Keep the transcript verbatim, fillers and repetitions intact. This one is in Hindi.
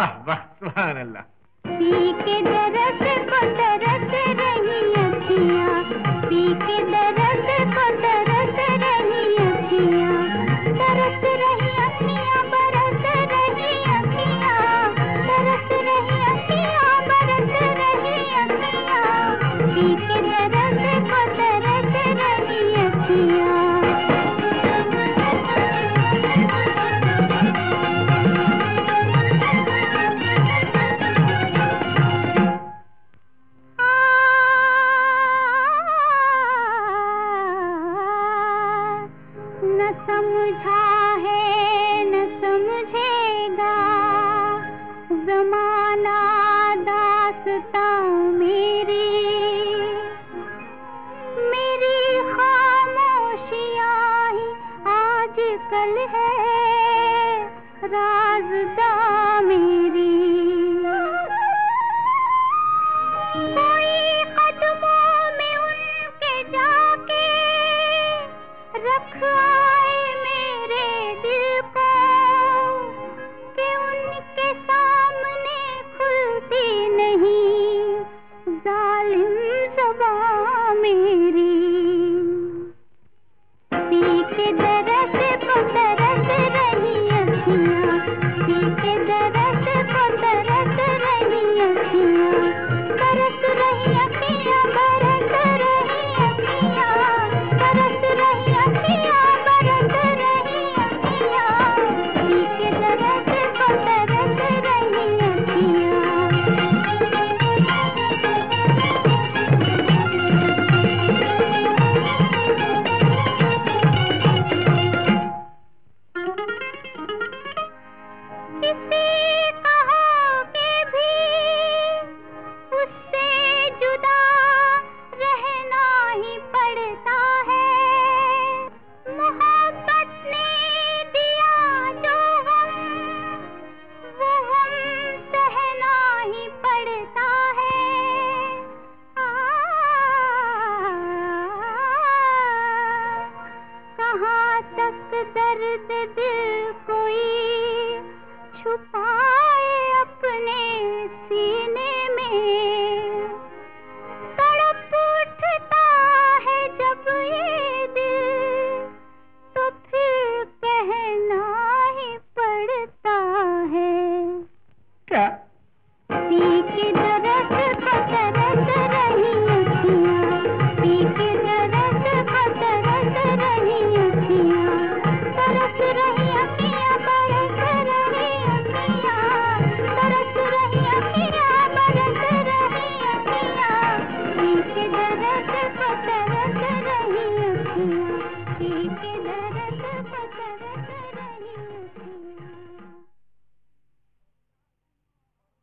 वाह वाह, सुभान अल्लाह। पी के दरस को तरस रही अखियाँ, पी के दरस को तरस रही अखियाँ, तरस रही अखियाँ, बरस रही अखियाँ, तरस रही अखियाँ, बरस रही अखियाँ, पी के दरस को तरस रही अखियाँ। न समझा है न समझेगा ज़माना दास्तां मेरी, मेरी खामोशियाँ ही आजकल है राज़दां मेरी। कोई कदमों में उनके जाके रख आए मेरे दिल को, कि उनके सामने खुलती नहीं जालिम ज़बां मेरी। पी के दरस को तरस रही अखियाँ, पी के दरस को तरस रही अखियाँ, तरस रही अखियाँ, बरस रही अखियाँ, तरस रही अखियाँ, बरस रही अखियाँ, पी के दरस को तरस रही अखियाँ। किसी कहोगे भी उससे जुदा रहना ही पड़ता है, मोहब्बत ने दिया जो गम वो गम सहना ही पड़ता है। आ, कहाँ तक दर्द दिल कोई छुपाए अपने सीने में, तड़प उठता है जब ये दिल तो फिर कहना ही पड़ता है। क्या? पी के